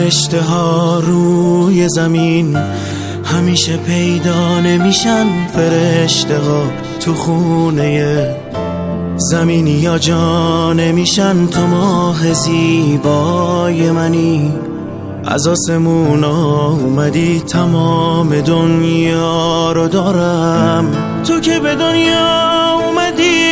فرشته ها روی زمین همیشه پیدا نمیشن. فرشته ها تو خونه زمینی یا جا نمیشن. تو ماه زیبای منی، از آسمون اومدی، تمام دنیا رو دارم. تو که به دنیا اومدی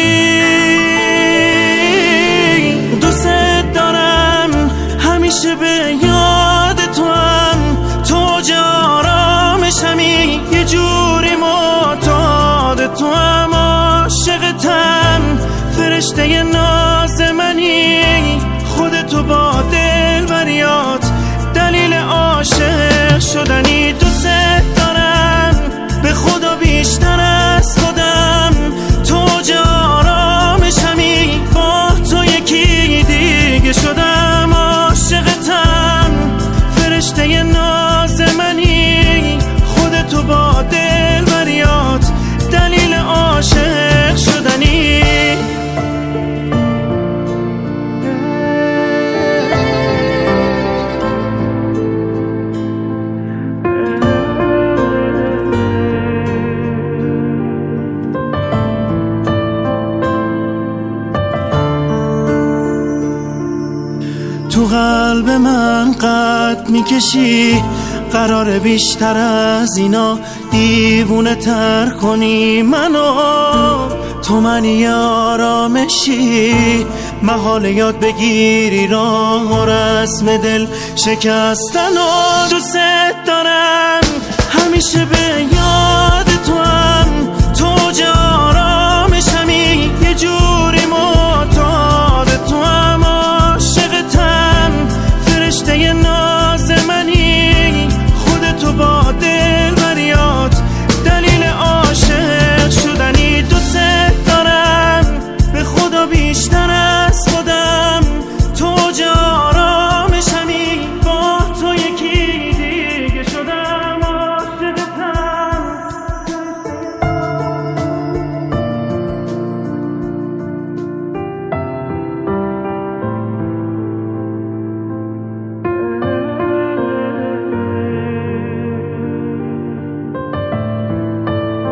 دوست دارم، همیشه به یاد تو هم. تو آرامشمی، یه جوری معتاد تو هم. عاشقتم، فرشته ناز منی، خودتو با دل بریات، دلیل عاشق شدنی. دوست دارم به خدا بیشتر از خودم. تو آرامشمی، با تو یکی دیگه شدم. عاشقتم، فرشته ناز منی، خودتو با دل بریات، دلیل عاشق شدنی. تو قلب من قد میکشی، قرار بیشتر از اینا دیوونه تر کنی منو. تو منی آرامشی، محال یاد بگیری راه و رسم دل شکستن. و دوست دارم، همیشه به یاد تو هم. تو آرامشمی، یه جوری معتاد تو هم. عاشقتم، فرشته ناز منی، خودتو با دل بریات، دلیل عاشق شدنی. دوست دارم به خدا بیشتر از خودم. تو آرامشمی، با تو یکی دیگه شدم. عاشقتم.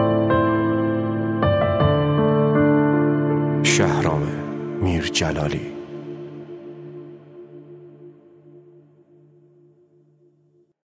شهرام میرجلالی.